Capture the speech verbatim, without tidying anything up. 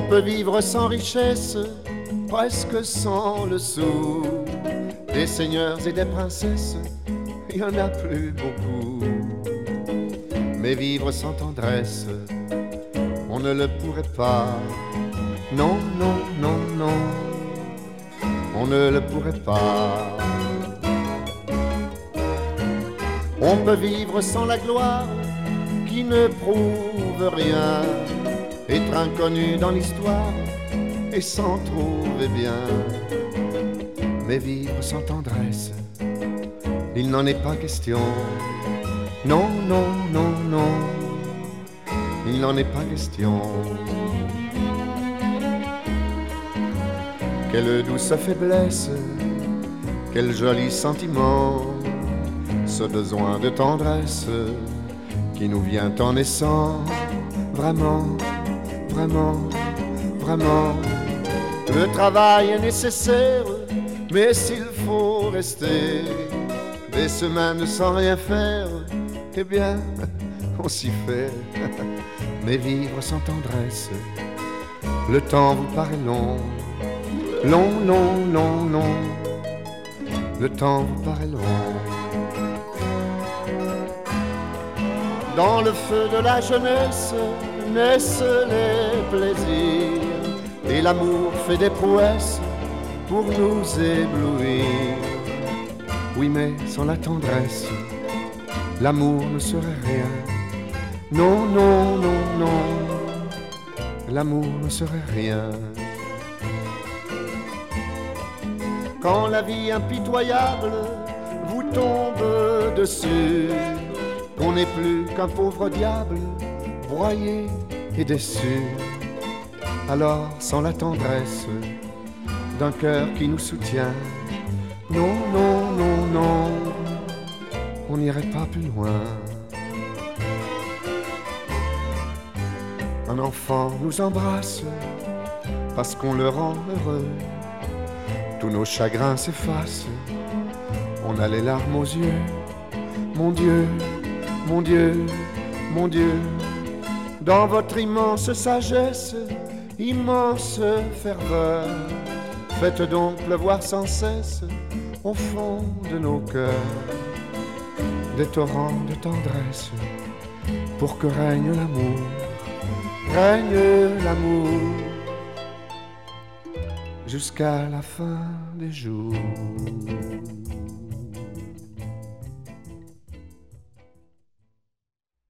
peut vivre sans richesse, presque sans le sou. Des seigneurs et des princesses, il y en a plus beaucoup. Mais vivre sans tendresse, on ne le pourrait pas. Non, non, non, non, on ne le pourrait pas. On peut vivre sans la gloire qui ne prouve rien, être inconnu dans l'histoire et s'en trouver bien. Mais vivre sans tendresse, il n'en est pas question. Non, non, non, non, il n'en est pas question. Quelle douce faiblesse, quel joli sentiment, ce besoin de tendresse qui nous vient en naissant. Vraiment, vraiment, vraiment, le travail est nécessaire, mais s'il faut rester des semaines sans rien faire, eh bien, on s'y fait. Mais vivre sans tendresse, le temps vous paraît long. Long, long, long, long, le temps vous paraît long. Dans le feu de la jeunesse naissent les plaisirs, et l'amour fait des prouesses pour nous éblouir. Oui, mais sans la tendresse, l'amour ne serait rien. Non, non, non, non, l'amour ne serait rien. Quand la vie impitoyable vous tombe dessus, qu'on n'est plus qu'un pauvre diable, broyé et déçu, alors sans la tendresse d'un cœur qui nous soutient, non, non, non, non, on n'irait pas plus loin. Un enfant nous embrasse parce qu'on le rend heureux. Tous nos chagrins s'effacent, on a les larmes aux yeux. Mon Dieu, mon Dieu, mon Dieu, dans votre immense sagesse, immense ferveur, faites donc pleuvoir sans cesse au fond de nos cœurs des torrents de tendresse pour que règne l'amour, règne l'amour jusqu'à la fin des jours.